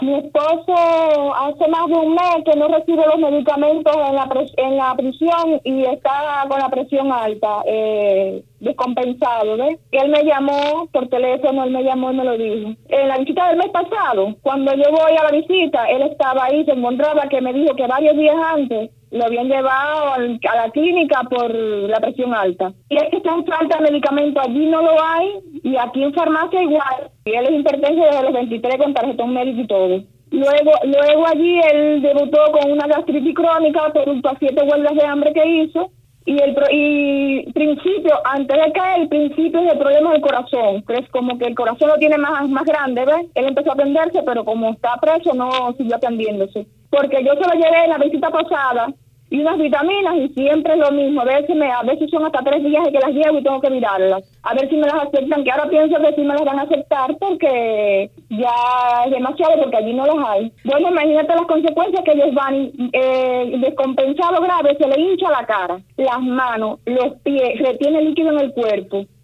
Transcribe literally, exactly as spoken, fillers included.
Mi esposo hace más de un mes que no recibe los medicamentos en la pres- en la prisión y está con la presión alta, eh, descompensado, ¿ves? Él me llamó por teléfono, él me llamó y me lo dijo. En la visita del mes pasado, cuando yo voy a la visita, él estaba ahí, se encontraba que me dijo que varios días antes lo habían llevado al- a la clínica por la presión alta. Y es que está en falta de medicamento, allí no lo hay, y aquí en farmacia igual. Y él es hipertenso desde los veintitrés con tarjetón médico y todo. Luego, luego allí él debutó con una gastritis crónica por un paciente huelgas de hambre que hizo. Y el pro- y principio, antes de caer, el principio es el problema del corazón, que es como que el corazón lo tiene más, más grande, ¿ves? Él empezó a atenderse, pero como está preso, no siguió atendiéndose. Porque yo se lo llevé en la visita pasada, y unas vitaminas, y siempre es lo mismo. A veces, me, a veces son hasta tres días de que las llevo y tengo que mirarlas. A ver si me las aceptan, que ahora pienso que sí me las van a aceptar, porque ya es demasiado, porque allí no las hay. Bueno, imagínate las consecuencias que ellos van, eh, descompensado grave, se le hincha la cara, las manos, los pies, retiene líquido en el cuerpo.